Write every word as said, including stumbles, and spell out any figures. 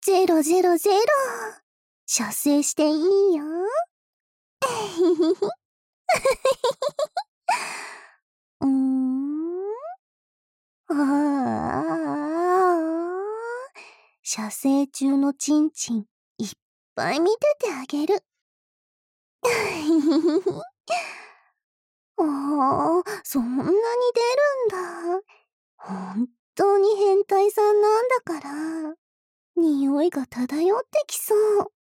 ゼロゼロゼロ。射精していいよ。うーん。ああ。射精中のチンチンいっぱい見ててあげる。ああ、そんなに出るんだ。本当に変態さんなんだから。匂いが漂ってきそう。